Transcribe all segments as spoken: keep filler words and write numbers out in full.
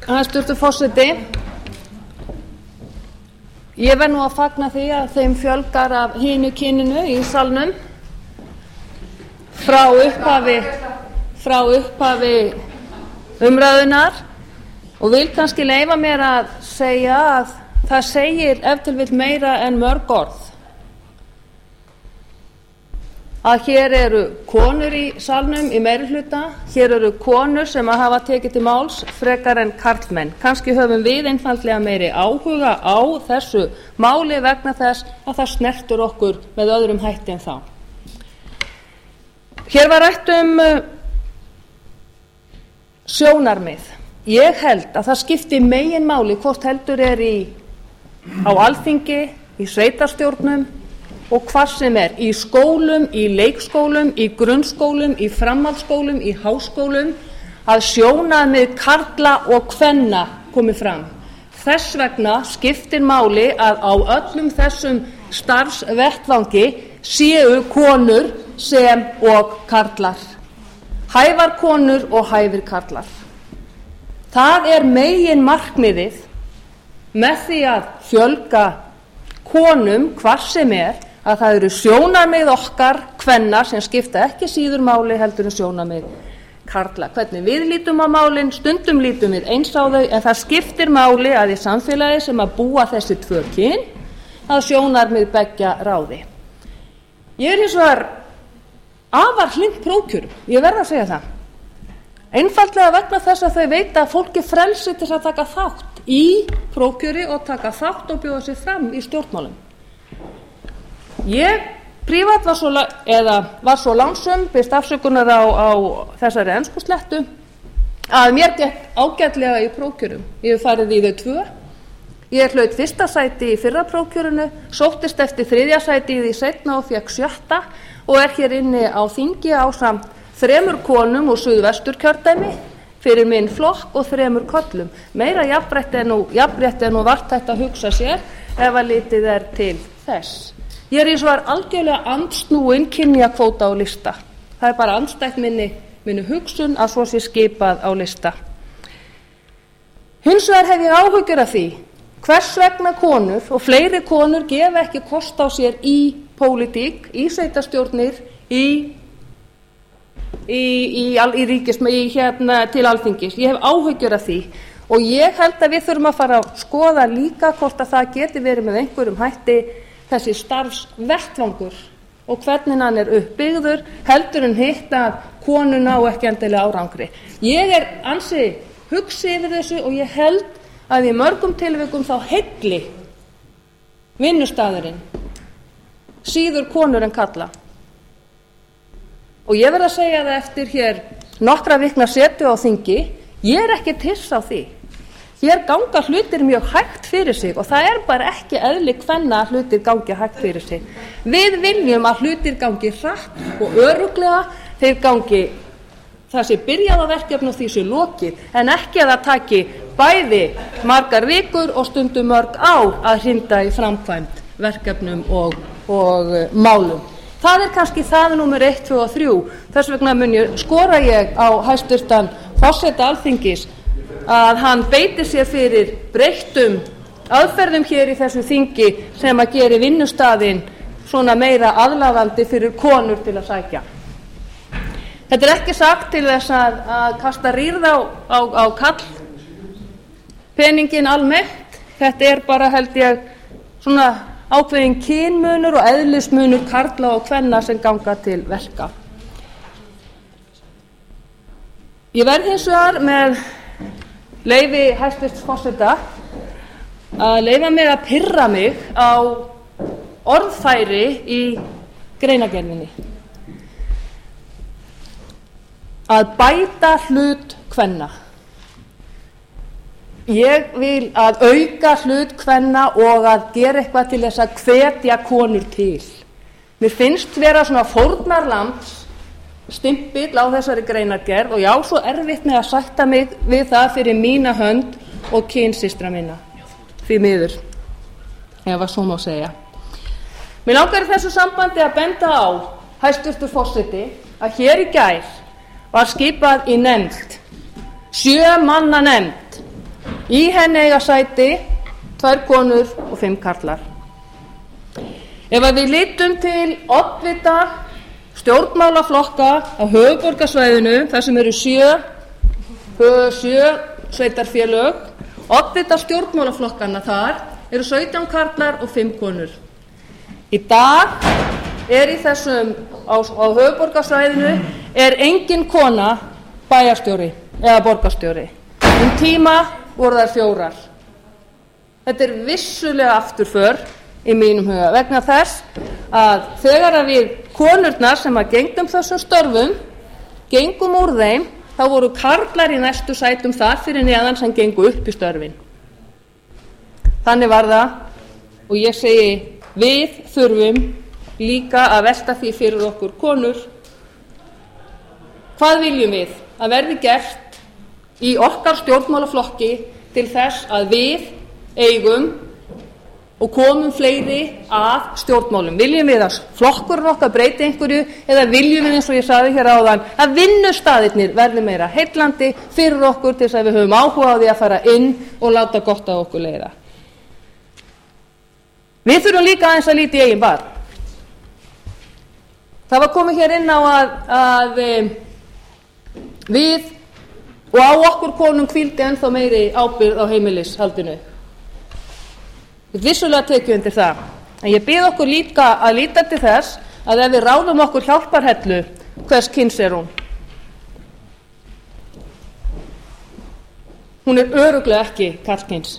Hæstvirtur forseti, ég verð nú að fagna því að þeim fjölgar af hinu kyninu í salnum frá upphafi frá upphafi umræðunnar og vil kannski leyfa mér að segja að það segir ef til vill meira en mörg orð að hér eru konur í salnum í meirihluta, hér eru konur sem að hafa tekið til máls frekar en karlmenn. Kannski höfum við einfaldlega meiri áhuga á þessu máli vegna þess að það snertur okkur með öðrum hætti en þá. Hér var rætt um sjónarmið. Ég held að það skipti meginmáli hvort heldur er í, á Alþingi, í sveitarstjórnum og hvar sem er, í skólum, í leikskólum, í grunnskólum, í framhaldsskólum, í háskólum, að sjónarmið karla og kvenna komi fram. Þess vegna skiptir máli að á öllum þessum starfsvettvangi séu konur sem og karlar. Hæfar konur og hæfir karlar. Það er megin markmiðið með því að fjölga konum hvar sem er, að það eru sjónarmið okkar kvenna sem skipta ekki síður máli heldur en sjónarmið karla. Hvernig við lítum á málin, stundum lítum við eins á þau, en það skiptir máli að í samfélagi sem að búa þessi tvö kyn, að sjónarmið beggja ráði. Ég er hins vegar afar hlynnt prófkjörum, ég verð að segja það. Einfaldlega vegna þess að þau veita að fólki frelsi til að taka þátt í prófkjöri og taka þátt og bjóða sig fram í stjórnmálum. Ég prívat var svo, eða var svo lánsöm, byrst afsökunar á, á þessari enskuslettu, að mér gekk ágætlega í prófkjörum. Ég hef farið í þau tvö. Ég hlaut fyrsta sæti í fyrra prófkjörinu, sóttist eftir þriðja sæti í því seinna og fékk sjötta og er hér inni á þingi ásamt þremur konum úr Suðvesturkjördæmi fyrir minn flokk og þremur körlum. Meira jafnrétti en nú, jafnrétti en nú vart þetta að hugsa sér ef að litið er til þess. Ég er eins og var algjörlega andsnúin kynjakvóta á lista. Það er bara andstætt minni, minni hugsun að svo sé skipað á lista. Hins vegar hef ég áhyggjur af því hvers vegna konur og fleiri konur gefa ekki kost á sér í pólitík, í sveitarstjórnir, í, í, í, í ríkis, í hérna til Alþingis. Ég hef áhyggjur af því og ég held að við þurfum að fara að skoða líka hvort að það geti verið með einhverjum hætti þessi starfsvettvangur og hvernig hann er uppbyggður heldur en hitt að konur ná ekki endilega árangri. Ég er ansi hugsi yfir þessu og ég held að í mörgum tilvikum þá heilli vinnustaðurinn síður konur en karla. Og ég verð að segja það eftir hér nokkra vikna setu á þingi, ég er ekki hissa á því. Hér ganga hlutir mjög hægt fyrir sig og það er bara ekki eðli kvenna að hlutir gangi hægt fyrir sig. Við viljum að hlutir gangi hratt og örugglega, þeir gangi það sé byrjað á verkefni og því sé lokið, en ekki að það taki bæði margar vikur og stundum mörg ár að hrinda í framkvæmd verkefnum og, og uh, málum. Það er kannski það númer eitt, tvö og þrjú. Þess vegna mun ég skora ég á hæstvirtan forseta Alþingis að hann beiti sér fyrir breyttum aðferðum hér í þessu þingi sem að geri vinnustaðinn svona meira aðlaðandi fyrir konur til að sækja. Þetta er ekki sagt til þess að, að kasta rýrð á, á, á kall peningin almennt. Þetta er bara held ég svona ákveðin kynmunur og eðlismunur karla og kvenna sem ganga til verka. Ég verð hins vegar með leyfi hæstvirts forseta að leyfa mér að pirra mig á orðfæri í greinargerðinni. Að bæta hlut kvenna. Ég vil að auka hlut kvenna og að gera eitthvað til þess að hvetja konur til. Mér finnst vera svona fórnarlambs stimpill á þessari greinargerð og já, svo erfitt með að sætta mig við það fyrir mína hönd og kynsystra minna. Því miður, ef að svo má segja. Mér langar í þessu sambandi að benda á, hæstvirtur forseti, að hér í gær var skipað í nefnd, sjö manna nefnd, Í henni eiga sæti tvær konur og fimm karlar. Ef að við lítum til oddvita stjórnmálaflokka á höfuðborgarsvæðinu, þar sem eru sjö, sjö sveitarfélög, oddvita stjórnmálaflokkanna þar eru sautján karlar og fimm konur. Í dag er í þessum, á, á höfuðborgarsvæðinu, er engin kona bæjarstjóri eða borgarstjóri. Um tíma voru þær fjórar. Þetta er vissulega afturför í mínum huga, vegna þess að þegar að við konurnar sem að gengum þessum störfum, gengum úr þeim, þá voru karlar í næstu sætum þar fyrir neðan sem gengu upp í störfin. Þannig var það, og ég segi, við þurfum líka að velta því fyrir okkur konur. Hvað viljum við að verði gert í okkar stjórnmálaflokki til þess að við eigum og komum fleiri að stjórnmálum? Viljum við að flokkurinn okkar breyti einhverju, eða viljum við, eins og ég sagði hér áðan, að vinnustaðirnir verði meira heillandi fyrir okkur til þess að við höfum áhuga á því að fara inn og láta gott á okkur leiða? Við þurfum líka aðeins að líta í eigin barm. Það var komið hér inn á að, að við og á okkur konum hvíldi ennþá meiri ábyrgð á heimilishaldinu. Vissulega tekið undir það, en ég bið okkur líka að líta til þess að ef við ráðum okkur hjálparhellu, hvers kyns er hún? Hún er örugglega ekki karlkyns.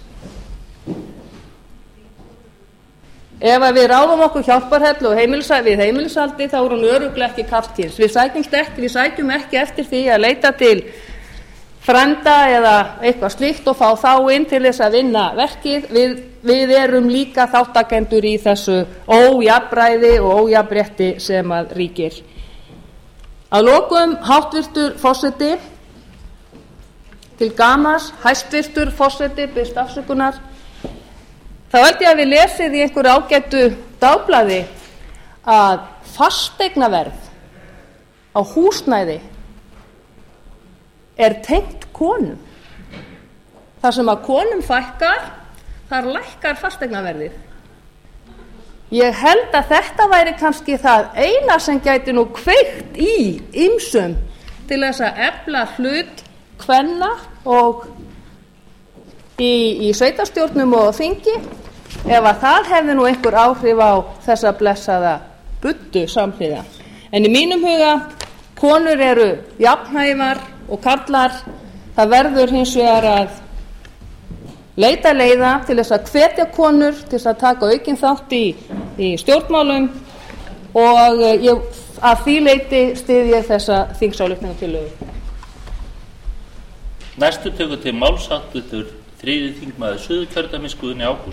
Ef við ráðum okkur hjálparhellu og heimilisa, við heimilishaldi, þá er hún örugglega ekki karlkyns. Við sækjumst ekki, við sækjum ekki eftir því að leita til frænda eða eitthvað slíkt og fá þá inn til þess að vinna verkið. Við, við erum líka þáttakendur í þessu ójafnræði og ójafnrétti sem að ríkir. Að lokum, háttvirtur forseti, til gamans, hæstvirtur forseti, biðst afsökunar, þá held ég að við lesið í einhverju ágætu dagblaði að fasteignaverð á húsnæði er tengt konum. Þar sem að konum fækkar, þar lækkar fasteignaverðið. Ég held að þetta væri kannski það eina sem gæti nú kveikt í ýmsum til þess að efla hlut kvenna og í, í sveitarstjórnum og þingi, ef að það hefði nú einhver áhrif á þessa blessaða buddu samhliða. En í mínum huga, konur eru jafnhæfar og karlar. Það verður hins vegar að leita leiða til þess að hvetja konur til þess að taka aukinn þátt í, í stjórnmálum, og ég, að því leyti styð ég þessa þingsályktunartillögu. Næstu tekur til máls háttvirtur þriðji þingmaður Suðurkjördæmis Guðni Ágústsson.